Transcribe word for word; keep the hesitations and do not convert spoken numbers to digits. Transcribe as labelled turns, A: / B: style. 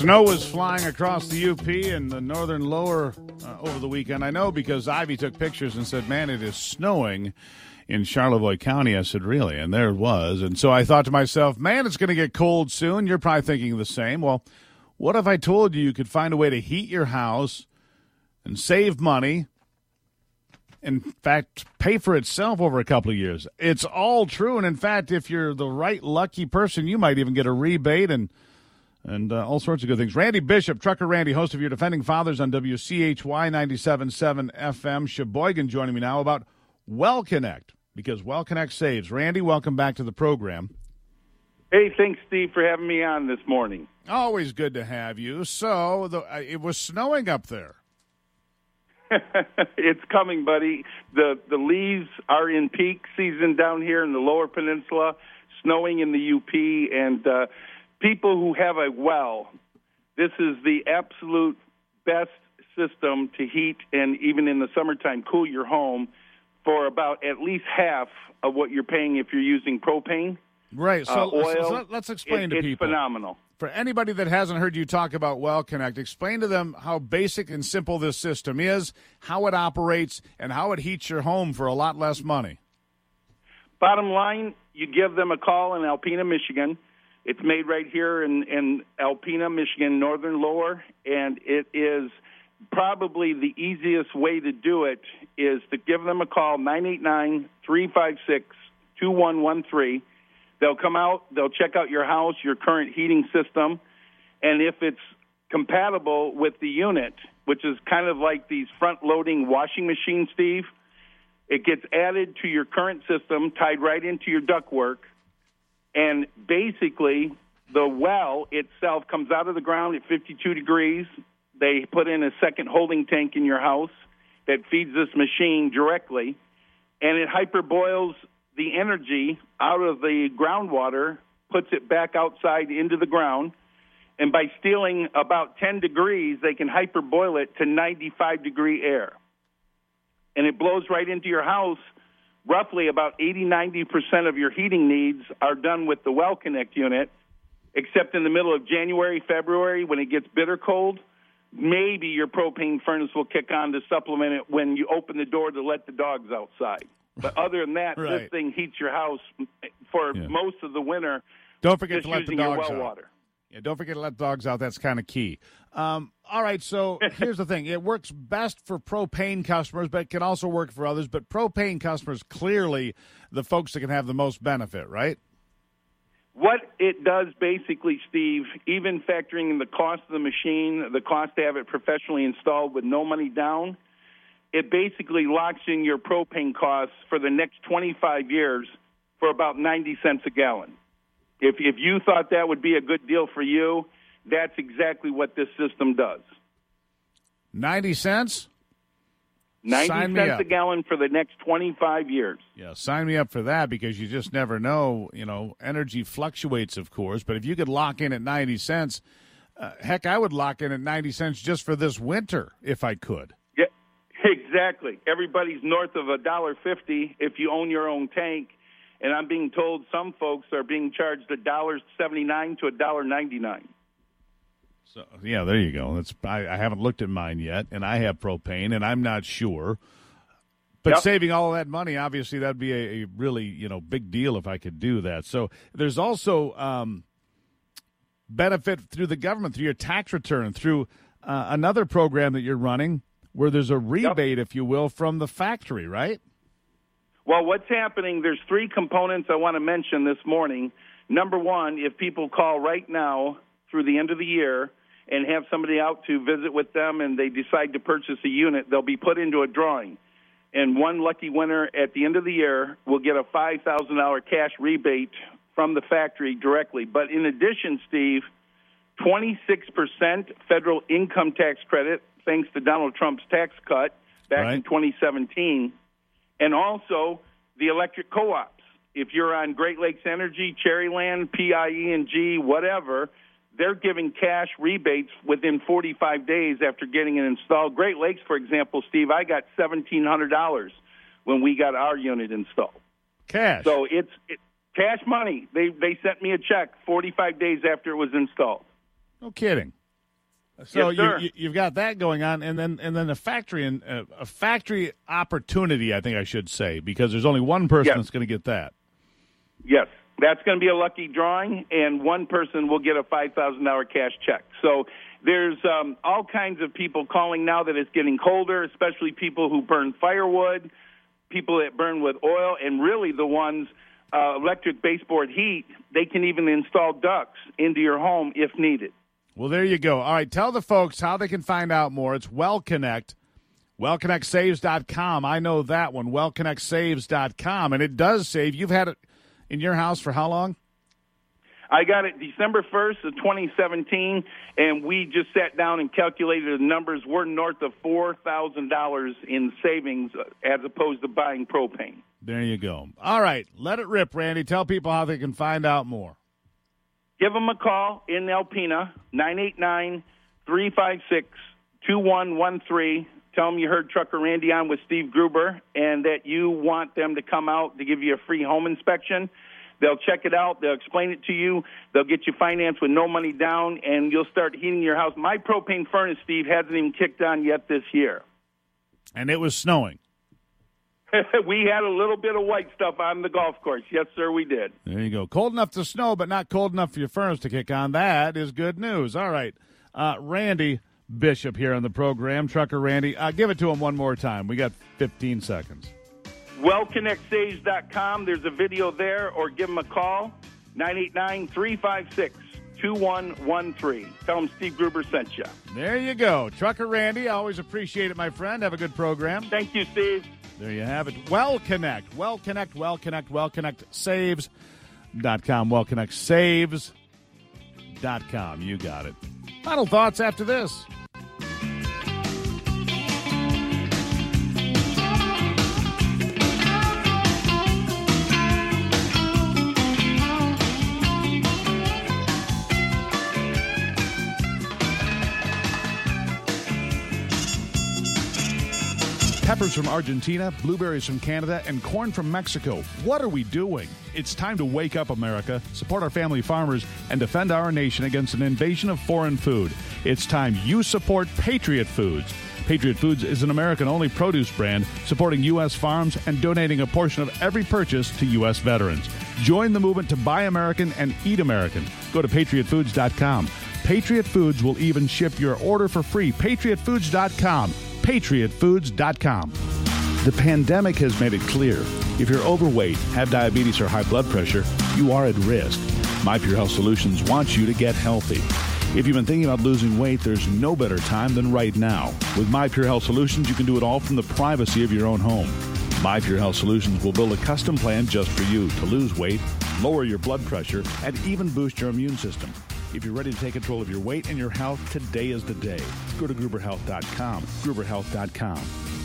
A: Snow was flying across the U P and the northern lower uh, over the weekend. I know because Ivy took pictures and said, man, it is snowing in Charlevoix County. I said, really? And there it was. And so I thought to myself, man, it's going to get cold soon. You're probably thinking the same. Well, what if I told you you could find a way to heat your house and save money, in fact, pay for itself over a couple of years? It's all true. And in fact, if you're the right lucky person, you might even get a rebate and and uh, all sorts of good things. Randy Bishop, Trucker Randy, host of Your Defending Fathers on W C H Y ninety-seven point seven F M. Sheboygan joining me now about Well Connect, because Well Connect saves. Randy, welcome back to the program.
B: Hey, thanks, Steve, for having me on this morning.
A: Always good to have you. So the, uh, it was snowing up there.
B: It's coming, buddy. The the leaves are in peak season down here in the Lower Peninsula, snowing in the U P, and uh, people who have a well, this is the absolute best system to heat and even in the summertime cool your home for about at least half of what you're paying if you're using propane.
A: Right. So,
B: uh, oil,
A: so let's explain
B: it,
A: to
B: it's
A: people.
B: It's phenomenal.
A: For anybody that hasn't heard you talk about Well Connect, explain to them how basic and simple this system is, how it operates, and how it heats your home for a lot less money.
B: Bottom line, you give them a call in Alpena, Michigan. It's made right here in, in Alpena, Michigan, northern lower, and it is probably the easiest way to do it is to give them a call, nine eight nine, three five six, two one one three. They'll come out, they'll check out your house, your current heating system, and if it's compatible with the unit, which is kind of like these front-loading washing machines, Steve, it gets added to your current system, tied right into your ductwork, and basically the well itself comes out of the ground at fifty-two degrees. They put in a second holding tank in your house that feeds this machine directly, and it hyperboils the energy out of the groundwater, puts it back outside into the ground, and by stealing about ten degrees, they can hyperboil it to ninety-five degree air. And it blows right into your house. Roughly about eighty, ninety percent of your heating needs are done with the Well Connect unit, except in the middle of January, February, when it gets bitter cold, maybe your propane furnace will kick on to supplement it when you open the door to let the dogs outside. But other than that,
A: right.
B: This thing heats your house for
A: yeah.
B: most of the winter.
A: Don't forget
B: just
A: to let
B: using
A: the dogs
B: your well
A: out.
B: Water.
A: Yeah, don't forget to let dogs out. That's kind of key. Um, all right, so here's the thing. It works best for propane customers, but it can also work for others. But propane customers, clearly the folks that can have the most benefit, right?
B: What it does basically, Steve, even factoring in the cost of the machine, the cost to have it professionally installed with no money down, it basically locks in your propane costs for the next twenty-five years for about ninety cents a gallon. If if you thought that would be a good deal for you, that's exactly what this system does.
A: ninety cents?
B: ninety
A: Sign me
B: cents
A: up.
B: a gallon for the next twenty-five years.
A: Yeah, sign me up for that, because you just never know. You know, energy fluctuates, of course, but if you could lock in at ninety cents, uh, heck, I would lock in at ninety cents just for this winter if I could.
B: Yeah, exactly. Everybody's north of a dollar fifty if you own your own tank. And I'm being told some folks are being charged a dollar seventy-nine to a dollar ninety-nine.
A: So yeah, there you go. That's I, I haven't looked at mine yet, and I have propane, and I'm not sure. But
B: Yep.
A: saving all of that money, obviously, that'd be a, a really you know big deal if I could do that. So there's also um, benefit through the government, through your tax return, through uh, another program that you're running, where there's a rebate, yep. if you will, from the factory, right?
B: Well, what's happening, there's three components I want to mention this morning. Number one, if people call right now through the end of the year and have somebody out to visit with them and they decide to purchase a unit, they'll be put into a drawing. And one lucky winner at the end of the year will get a five thousand dollars cash rebate from the factory directly. But in addition, Steve, twenty-six percent federal income tax credit, thanks to Donald Trump's tax cut back
A: right.
B: in twenty seventeen. And also the electric co-ops. If you're on Great Lakes Energy, Cherryland, P I E and G, whatever, they're giving cash rebates within forty-five days after getting it installed. Great Lakes, for example, Steve, I got seventeen hundred dollars when we got our unit installed.
A: Cash.
B: So it's it, cash money. They they sent me a check forty-five days after it was installed.
A: No kidding. So
B: yes, sir.
A: you, you've got that going on, and then and then a factory and uh, a factory opportunity, I think I should say, because there's only one person
B: yes.
A: that's going to get that.
B: Yes, that's going to be a lucky drawing, and one person will get a five thousand dollars cash check. So there's um, all kinds of people calling now that it's getting colder, especially people who burn firewood, people that burn with oil, and really the ones, uh, electric baseboard heat, they can even install ducts into your home if needed.
A: Well, there you go. All right, tell the folks how they can find out more. It's WellConnect, well connect saves dot com. I know that one, well connect saves dot com, and it does save. You've had it in your house for how long?
B: I got it December first of twenty seventeen, and we just sat down and calculated the numbers. We're north of four thousand dollars in savings as opposed to buying propane.
A: There you go. All right, let it rip, Randy. Tell people how they can find out more.
B: Give them a call in Alpena, nine eight nine, three five six, two one one three. Tell them you heard Trucker Randy on with Steve Gruber and that you want them to come out to give you a free home inspection. They'll check it out. They'll explain it to you. They'll get you financed with no money down, and you'll start heating your house. My propane furnace, Steve, hasn't even kicked on yet this year.
A: And it was snowing.
B: We had a little bit of white stuff on the golf course. Yes, sir, we did.
A: There you go. Cold enough to snow, but not cold enough for your furnace to kick on. That is good news. All right. Uh, Randy Bishop here on the program, Trucker Randy. Uh, give it to him one more time. We got fifteen seconds.
B: well connect saves dot com. There's a video there, or give them a call, nine eight nine, three five six, two one one three. Tell them Steve Gruber sent you.
A: There you go. Trucker Randy, I always appreciate it, my friend. Have a good program.
B: Thank you, Steve.
A: There you have it. Well Connect. Well Connect. Well Connect. Well Connect Saves dot com. Well Connect Saves dot com. You got it. Final thoughts after this. Peppers from Argentina, blueberries from Canada, and corn from Mexico. What are we doing? It's time to wake up, America, support our family farmers, and defend our nation against an invasion of foreign food. It's time you support Patriot Foods. Patriot Foods is an American-only produce brand supporting U S farms and donating a portion of every purchase to U S veterans. Join the movement to buy American and eat American. Go to patriot foods dot com. Patriot Foods will even ship your order for free. patriot foods dot com. patriot foods dot com. The pandemic has made it clear. If you're overweight, have diabetes, or high blood pressure, you are at risk. My Pure Health Solutions wants you to get healthy. If you've been thinking about losing weight, there's no better time than right now. With My Pure Health Solutions, you can do it all from the privacy of your own home. My Pure Health Solutions will build a custom plan just for you to lose weight, lower your blood pressure, and even boost your immune system. If you're ready to take control of your weight and your health, today is the day. Go to gruber health dot com. gruber health dot com.